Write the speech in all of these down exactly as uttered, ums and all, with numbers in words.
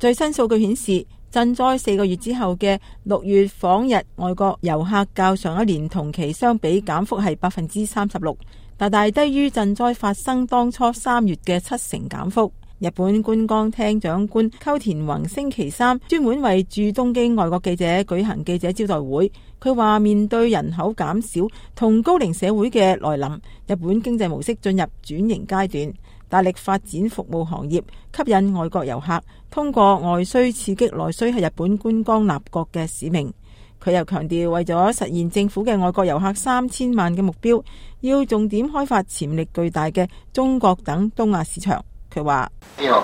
最新數據顯示，賑災四個月之後嘅六月訪日外國遊客較上一年同期相比減幅係百分之三十六，大大低於賑災發生當初三月嘅七成減幅。日本觀光廳長官溝田宏星期三專門為駐東京外國記者舉行記者招待會，佢話面對人口減少同高齡社會嘅來臨，日本經濟模式進入轉型階段，大力發展服務行業，吸引外國遊客，通過外需刺激內需係日本觀光立國嘅使命。佢又強調，為咗實現政府嘅外國遊客三千萬嘅目標，要重點開發潛力巨大嘅中國等東亞市場。佢話：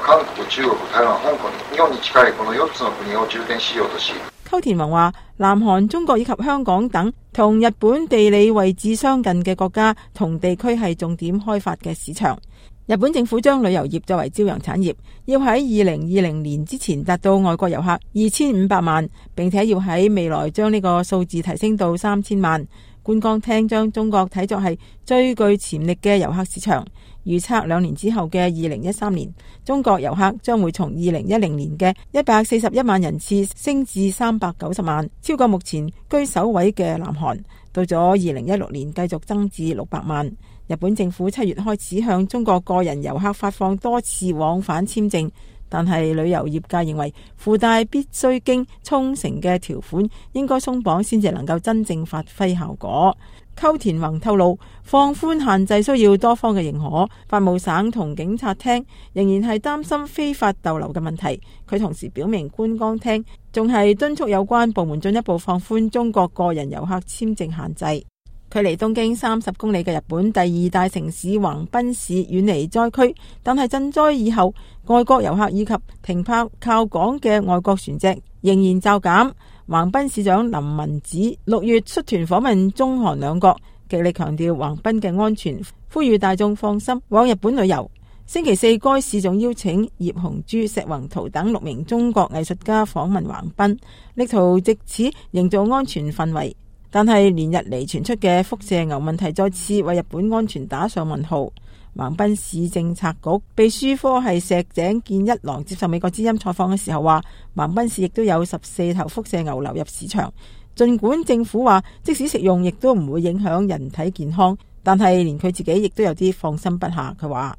溝田宏話，南韓、中國以及香港等同日本地理位置相近嘅國家同地區係重點開發嘅市場。日本政府將旅遊業作為朝陽產業，要喺二零二零年之前達到外國遊客二千五百萬，並且要喺未來將呢個數字提升到三千萬。觀光廳將中國睇作係最具潛力嘅遊客市場，預測兩年之後嘅二零一三年，中國遊客將會從二零一零年嘅一百四十一萬人次升至三百九十萬，超過目前居首位嘅南韓。到咗二零一六年繼續增至六百萬。日本政府七月開始向中國個人遊客發放多次往返簽證，但係旅遊業界認為附帶必須經沖繩嘅條款應該鬆綁先至能夠真正發揮效果。溝田宏透露，放寬限制需要多方嘅認可，法務省同警察廳仍然係擔心非法逗留嘅問題。佢同時表明，觀光廳仲係敦促有關部門進一步放寬中國個人遊客簽證限制。距離東京三十公里嘅日本第二大城市橫濱市遠離災區，但係賑災以後，外國遊客以及停泊靠港嘅外國船隻仍然驟減。橫濱市長林文子六月率團訪問中韓兩國，極力強調橫濱嘅安全，呼籲大眾放心往日本旅遊。星期四，該市仲邀請葉紅珠、石宏圖等六名中國藝術家訪問橫濱，力圖藉此營造安全氛圍。但係連日嚟傳出嘅輻射牛問題再次為日本安全打上問號。橫濱市政策局秘書科係石井健一郎接受美國之音採訪嘅時候話，橫濱市亦都有十四頭輻射牛流入市場。儘管政府話即使食用亦都唔會影響人體健康，但係連佢自己亦都有啲放心不下。佢話：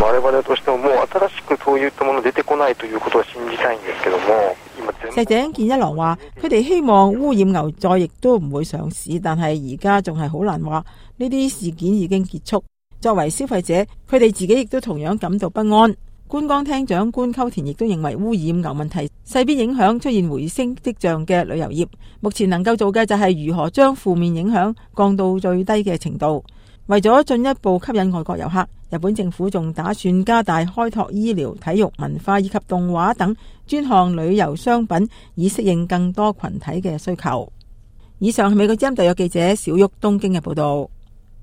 石井健一郎話，佢哋希望污染牛再亦都唔會上市，但係而家仲係好難話呢啲事件已經結束。作為消費者，佢哋自己亦都同樣感到不安。觀光廳長官溝田亦都認為污染牛問題勢必影響出現回升跡象嘅旅遊業。目前能夠做嘅就係如何將負面影響降到最低嘅程度。為咗進一步吸引外國遊客，日本政府仲打算加大開拓醫療、體育、文化以及動畫等專項旅遊商品，以適應更多群體嘅需求。以上係美國之音特約記者小玉東京嘅報道。